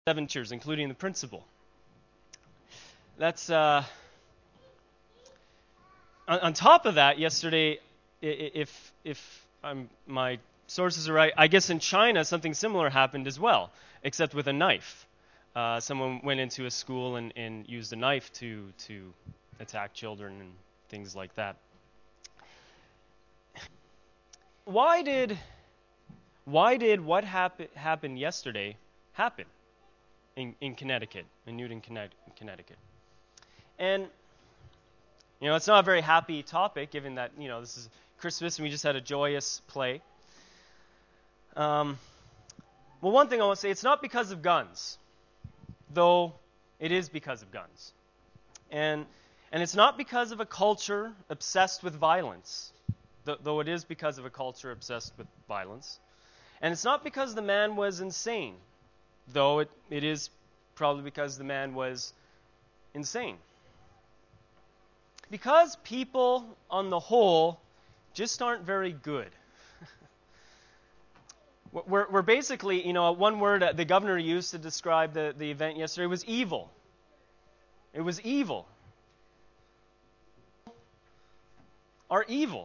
7 teachers, including the principal. That's on top of that. Yesterday, if my sources are right, I guess in China something similar happened as well, except with a knife. Someone went into a school and used a knife to attack children and things like that. Why did what happened yesterday happen in Connecticut, in Newton, Connecticut? And it's not a very happy topic, given that this is Christmas and we just had a joyous play. Well, one thing I want to say, it's not because of guns, though it is because of guns, and it's not because of a culture obsessed with violence, though it is because of a culture obsessed with violence, and it's not because the man was insane, though it is probably because the man was insane. Because people, on the whole, just aren't very good. We're basically, one word the governor used to describe the event yesterday was evil. It was evil. Are evil.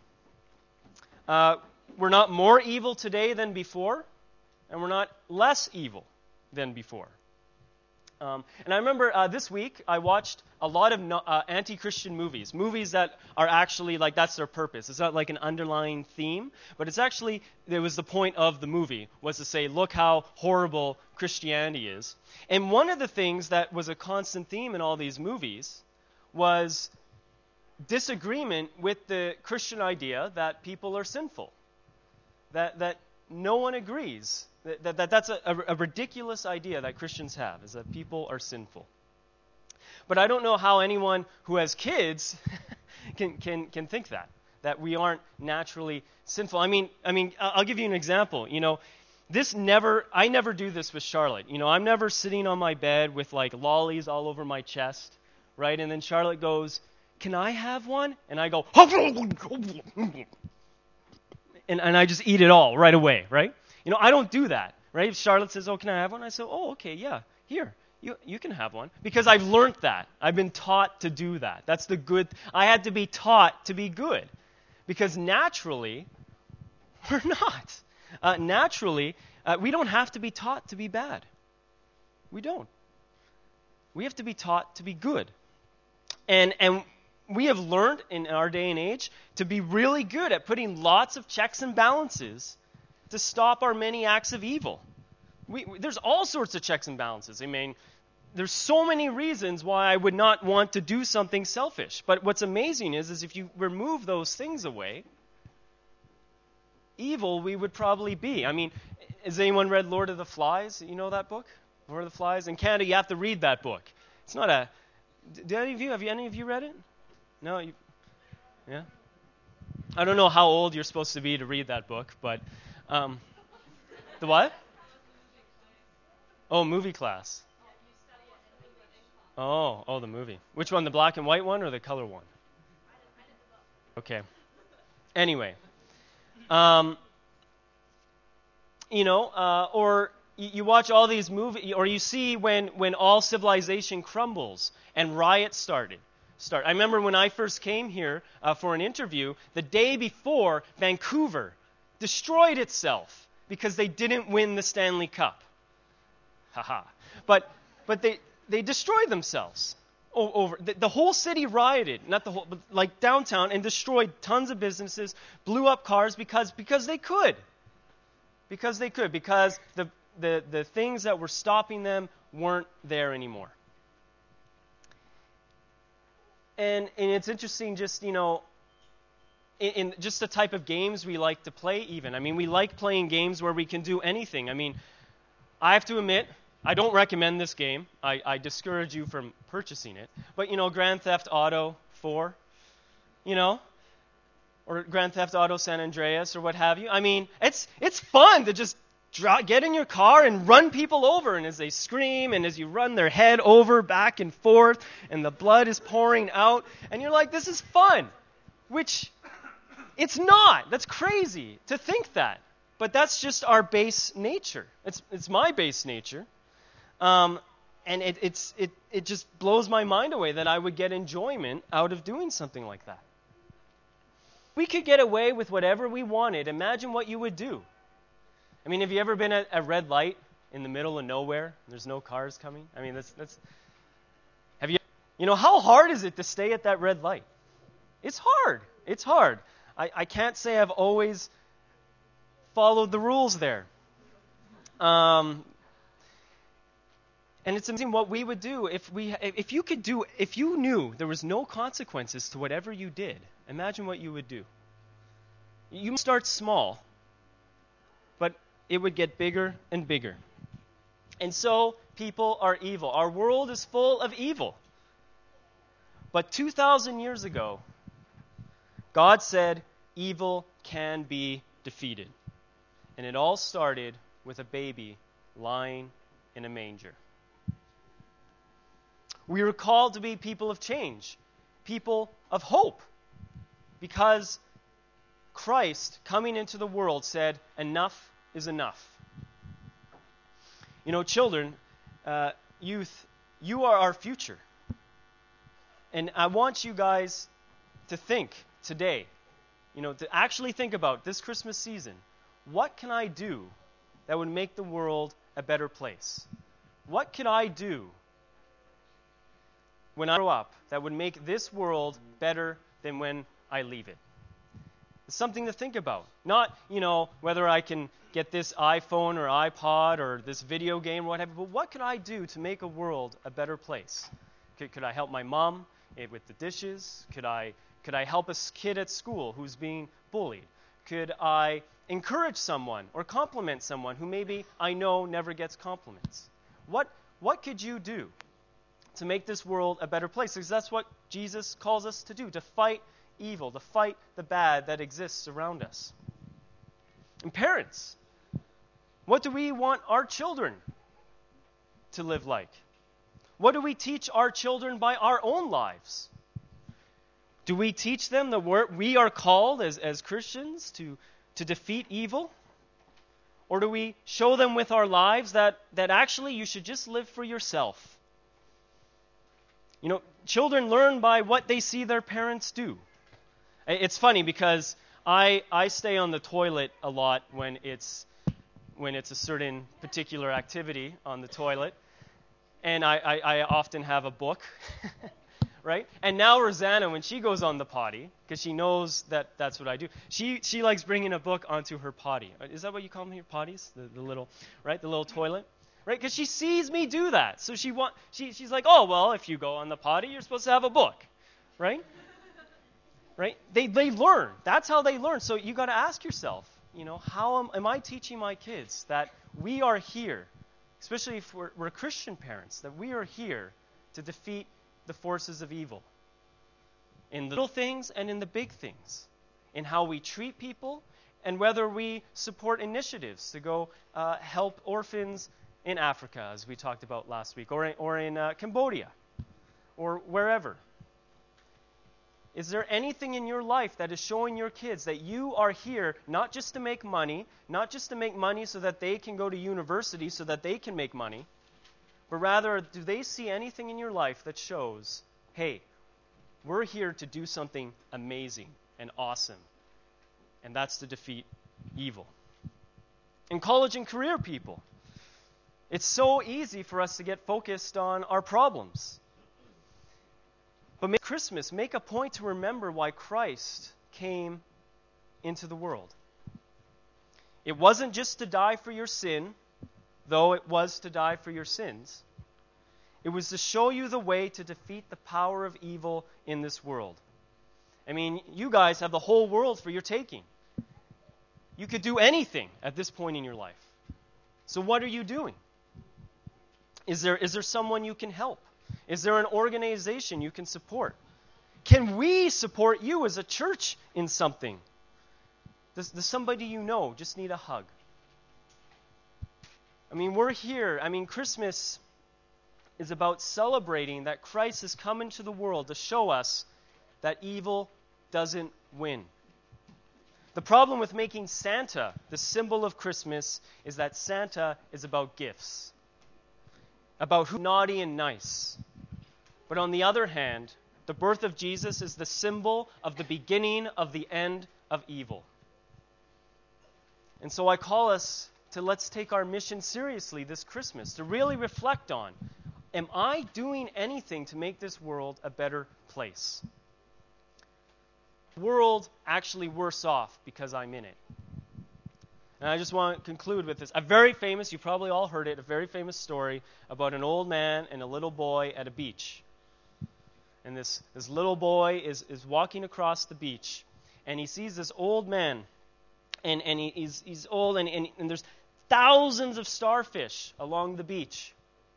We're not more evil today than before, and we're not less evil than before. And I remember this week I watched a lot of anti-Christian movies that are actually like that's their purpose. It's not like an underlying theme, but it's actually, there was the point of the movie was to say, look how horrible Christianity is. And one of the things that was a constant theme in all these movies was disagreement with the Christian idea that people are sinful, that no one agrees. That's a ridiculous idea that Christians have, is that people are sinful. But I don't know how anyone who has kids can think that we aren't naturally sinful. I mean, I'll give you an example. I never do this with Charlotte. I'm never sitting on my bed with like lollies all over my chest, right? And then Charlotte goes, "Can I have one?" And I go, and I just eat it all right away, right? I don't do that, right? If Charlotte says, "Oh, can I have one?" I say, "Oh, okay, yeah, here, you can have one." Because I've learned that. I've been taught to do that. That's the good. I had to be taught to be good. Because naturally, we're not. Naturally, we don't have to be taught to be bad. We don't. We have to be taught to be good. And we have learned in our day and age to be really good at putting lots of checks and balances to stop our many acts of evil. There's all sorts of checks and balances. I mean, there's so many reasons why I would not want to do something selfish. But what's amazing is if you remove those things away, evil we would probably be. I mean, has anyone read Lord of the Flies? You know that book? Lord of the Flies? In Canada, you have to read that book. It's not a... Have any of you read it? No? Yeah? I don't know how old you're supposed to be to read that book, but... the what? Oh, movie class. Oh, the movie. Which one, the black and white one or the color one? Okay. Anyway. Or you watch all these movies, or you see when all civilization crumbles and riots start. I remember when I first came here for an interview, the day before, Vancouver destroyed itself because they didn't win the Stanley Cup. Haha. But they destroyed themselves. Over the whole city rioted, not the whole, but like downtown, and destroyed tons of businesses, blew up cars because they could. Because they could, because the things that were stopping them weren't there anymore. And it's interesting, just in just the type of games we like to play. Even, I mean, we like playing games where we can do anything. I mean, I have to admit, I don't recommend this game. I discourage you from purchasing it. But Grand Theft Auto 4, or Grand Theft Auto San Andreas, or what have you. I mean, it's fun to just get in your car and run people over, and as they scream, and as you run their head over, back and forth, and the blood is pouring out, and you're like, this is fun. Which, it's not. That's crazy to think that. But that's just our base nature. It's my base nature. And it just blows my mind away that I would get enjoyment out of doing something like that. We could get away with whatever we wanted. Imagine what you would do. I mean, have you ever been at a red light in the middle of nowhere? There's no cars coming. I mean, have you? You know, how hard is it to stay at that red light? It's hard. It's hard. I can't say I've always followed the rules there. And it's amazing what we would do if you knew there was no consequences to whatever you did. Imagine what you would do. You start small, but it would get bigger and bigger. And so people are evil. Our world is full of evil. But 2,000 years ago, God said evil can be defeated. And it all started with a baby lying in a manger. We were called to be people of change, people of hope, because Christ, coming into the world, said, enough is enough. You know, children, youth, you are our future. And I want you guys to think today, to actually think about this Christmas season. What can I do that would make the world a better place? What could I do when I grow up that would make this world better than when I leave it? It's something to think about. Not, whether I can get this iPhone or iPod or this video game or whatever, but what could I do to make a world a better place? Could I help my mom with the dishes? Could I help a kid at school who's being bullied? Could I encourage someone or compliment someone who maybe I know never gets compliments? What could you do to make this world a better place? Because that's what Jesus calls us to do, to fight evil, to fight the bad that exists around us. And parents, what do we want our children to live like? What do we teach our children by our own lives? Do we teach them that we are called as Christians to defeat evil? Or do we show them with our lives that actually you should just live for yourself? Children learn by what they see their parents do. It's funny because I stay on the toilet a lot when it's a certain particular activity on the toilet. And I often have a book, right? And now Rosanna, when she goes on the potty, because she knows that that's what I do, she likes bringing a book onto her potty. Is that what you call them here, potties? The little, right? The little toilet, right? Because she sees me do that. So she's like, oh, well, if you go on the potty, you're supposed to have a book, right? Right? They learn. That's how they learn. So you got to ask yourself, how am I teaching my kids that we are here, especially if we're Christian parents, that we are here to defeat the forces of evil in the little things and in the big things, in how we treat people and whether we support initiatives to go help orphans in Africa, as we talked about last week, or in Cambodia, or wherever. Is there anything in your life that is showing your kids that you are here not just to make money, not just to make money so that they can go to university so that they can make money, but rather, do they see anything in your life that shows, hey, we're here to do something amazing and awesome, and that's to defeat evil? In college and career people, it's so easy for us to get focused on our problems. But make a point to remember why Christ came into the world. It wasn't just to die for your sin, though it was to die for your sins. It was to show you the way to defeat the power of evil in this world. I mean, you guys have the whole world for your taking. You could do anything at this point in your life. So what are you doing? Is there someone you can help? Is there an organization you can support? Can we support you as a church in something? Does somebody you know just need a hug? I mean, we're here. I mean, Christmas is about celebrating that Christ has come into the world to show us that evil doesn't win. The problem with making Santa the symbol of Christmas is that Santa is about gifts. about who's naughty and nice. But on the other hand, the birth of Jesus is the symbol of the beginning of the end of evil. And so I call us to let's take our mission seriously this Christmas, to really reflect on, am I doing anything to make this world a better place? The world actually worse off because I'm in it. And I just want to conclude with this. A very famous, you probably all heard it, a very famous story about an old man and a little boy at a beach. And this little boy is walking across the beach, and he sees this old man, and he's old, and there's thousands of starfish along the beach.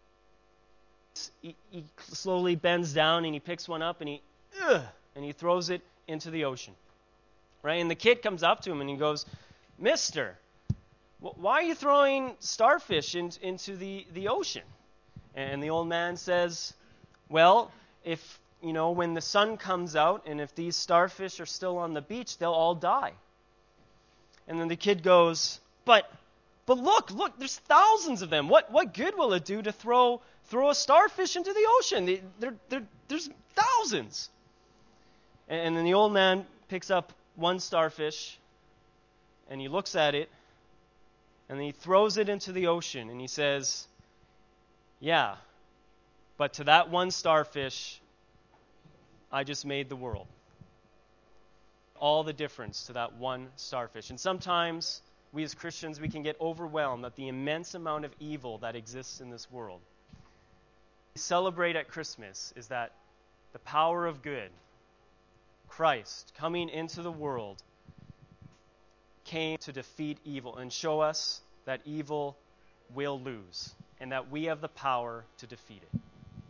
He slowly bends down, and he picks one up, and he throws it into the ocean. Right? And the kid comes up to him, and he goes, "Mister, why are you throwing starfish into the ocean?" And the old man says, "Well, if when the sun comes out, and if these starfish are still on the beach, they'll all die." And then the kid goes, But look, there's thousands of them. What good will it do to throw a starfish into the ocean? There's thousands." And then the old man picks up one starfish, and he looks at it, and he throws it into the ocean, and he says, "Yeah, but to that one starfish, I just made the world." All the difference to that one starfish. And sometimes we as Christians, we can get overwhelmed at the immense amount of evil that exists in this world. What we celebrate at Christmas is that the power of good, Christ coming into the world, came to defeat evil and show us that evil will lose and that we have the power to defeat it.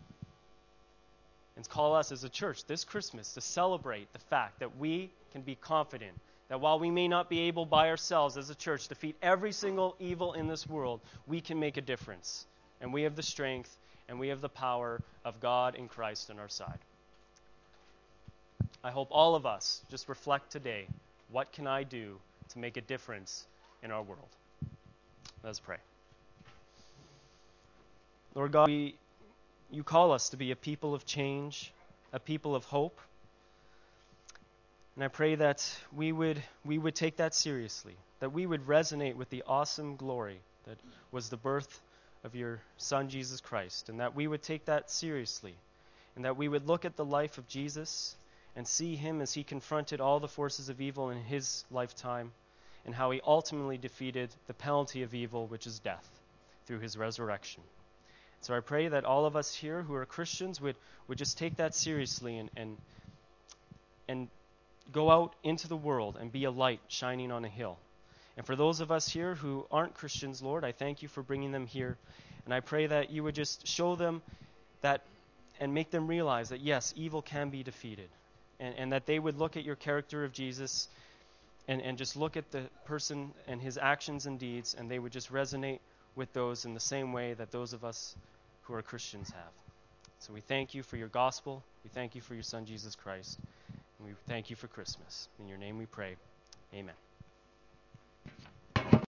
And call us as a church this Christmas to celebrate the fact that we can be confident that while we may not be able by ourselves as a church to defeat every single evil in this world, we can make a difference. And we have the strength and we have the power of God in Christ on our side. I hope all of us just reflect today, what can I do to make a difference in our world? Let's pray. Lord God, you call us to be a people of change, a people of hope. And I pray that we would take that seriously, that we would resonate with the awesome glory that was the birth of your Son, Jesus Christ, and that we would take that seriously, and that we would look at the life of Jesus and see him as he confronted all the forces of evil in his lifetime, and how he ultimately defeated the penalty of evil, which is death, through his resurrection. So I pray that all of us here who are Christians would just take that seriously and go out into the world and be a light shining on a hill. And for those of us here who aren't Christians, Lord, I thank you for bringing them here. And I pray that you would just show them that and make them realize that, yes, evil can be defeated. And that they would look at your character of Jesus and just look at the person and his actions and deeds, and they would just resonate with those in the same way that those of us who are Christians have. So we thank you for your gospel. We thank you for your Son, Jesus Christ. And we thank you for Christmas. In your name we pray. Amen.